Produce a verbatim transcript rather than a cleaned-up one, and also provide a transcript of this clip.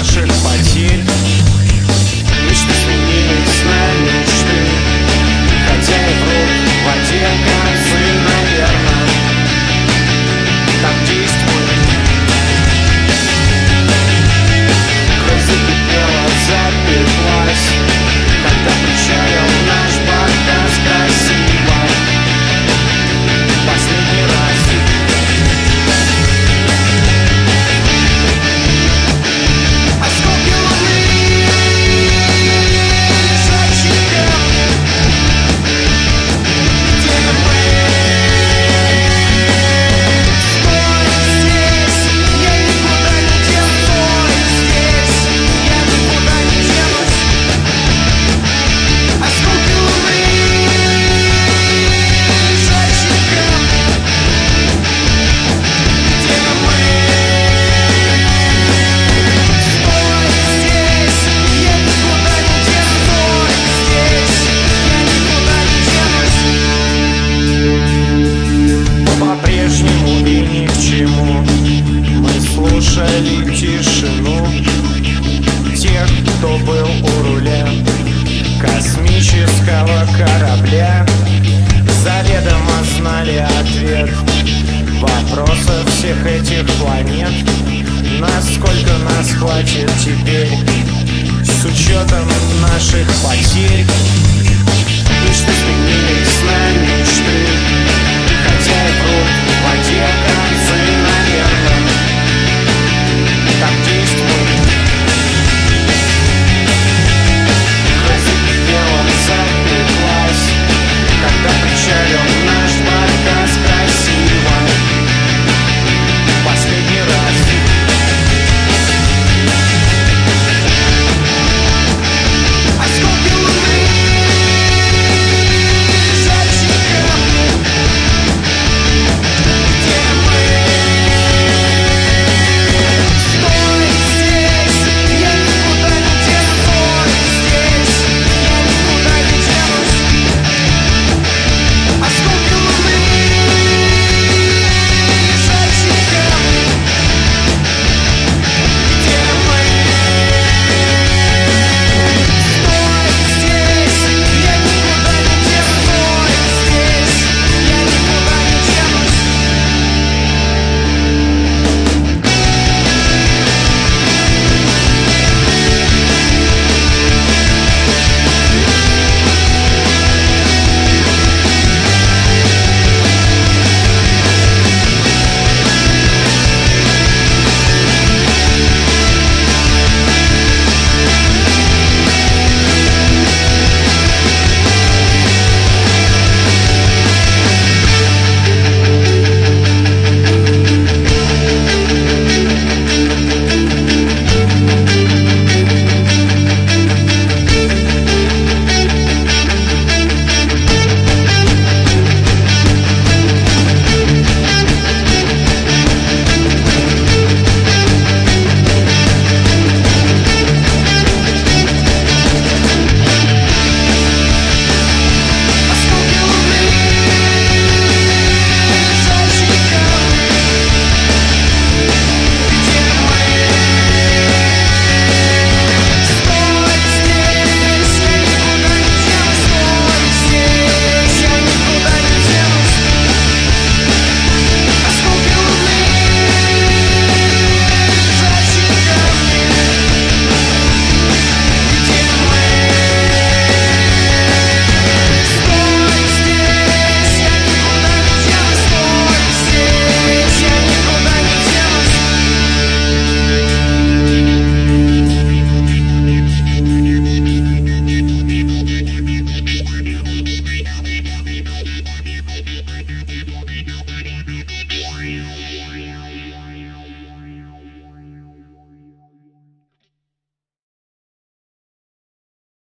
наших потерь. Мечты сменились на мечты, хотя и врут в один концы, наверное, так действует. Кровь закипела, запеклась, когда печалил наш подкаст красиво. Последний раз. Осколки луны лежащие камни, где мы? Стой здесь, я никуда не денусь. Стой здесь, я никуда не денусь. Осколки луны лежащие камни, где мы? Стой здесь, я никуда не денусь. Стой здесь, я никуда не денусь. По-прежнему и ни к чему мы слушали тишину тех, кто был у руля космического корабля. Заведомо знали ответ вопросов всех этих планет. Насколько нас хватит теперь, с учетом наших потерь? И что сменились с нами